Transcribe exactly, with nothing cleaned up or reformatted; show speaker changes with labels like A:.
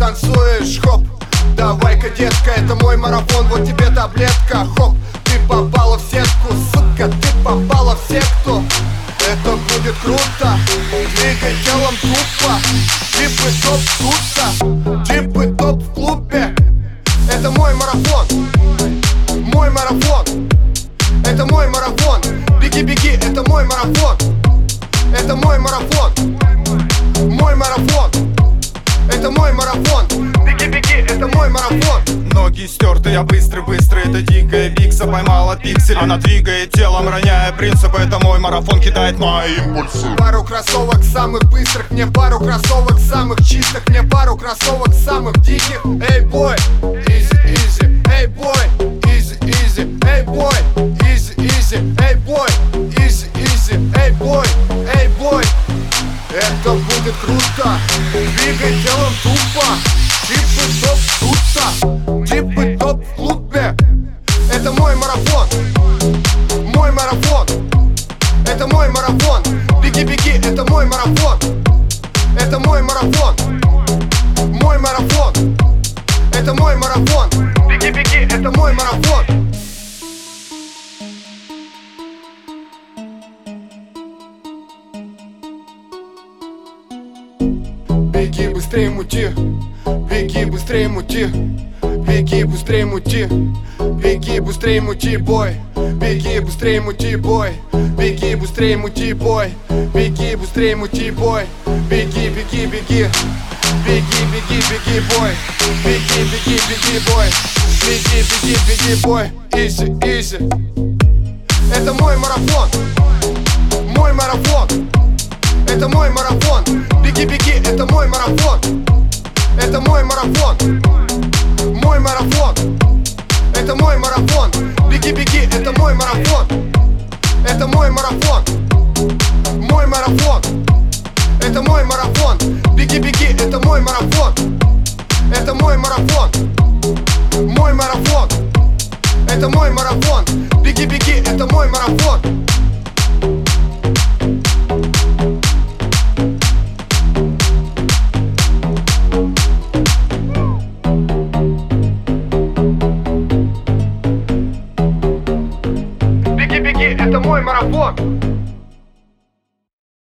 A: танцуешь, хоп. Давай-ка, детка, это мой марафон, вот тебе таблетка, хоп. Ты попала в сетку, сука, ты попала в секту. Это будет круто, двигай телом тупо. Дип и топ туса, дип и топ в клубе. Это мой марафон, мой марафон. Это мой марафон, беги, беги, это мой марафон. Это мой марафон, мой марафон. Это мой марафон, беги, беги, это мой марафон.
B: Ноги стерты, я быстрый, быстрый, это дикая бикса. Поймала пиксель, она двигает телом, роняя принципы. Это мой марафон, кидает мои импульсы.
A: Пару кроссовок самых быстрых, мне пару кроссовок самых чистых, мне пару кроссовок самых диких. Эй, бой, изи, изи, эй, бой, изи, изи, эй, бой, изи, изи, эй, бой, изи, изи, эй, бой, эй, бой. Это будет круто, двигай телом тупо. Дип и топ туса, дип и топ в клубе. Это мой марафон, мой марафон. Это мой марафон, беги, беги, это мой марафон. Это мой марафон, мой марафон. Это мой марафон, беги, беги, это мой марафон. Беги быстрее, мути, беги быстрее, мути, беги быстрее, мути, беги быстрее, мути, бой, беги быстрее, мути, бой, беги быстрее, мути, бой, беги быстрее, мути, бой, беги, беги, беги, беги, беги, беги, бой, беги, беги, беги, бой, беги, беги, беги, бой, изи, изи. Это мой марафон, мой марафон. Это мой марафон, беги, беги, это мой марафон. Это мой марафон, мой марафон. Это мой марафон, беги, беги, это мой марафон. Это мой марафон, мой марафон. Это мой марафон, беги, беги, это мой марафон. Это мой марафон, мой марафон. Это мой марафон, беги, беги, это мой марафон.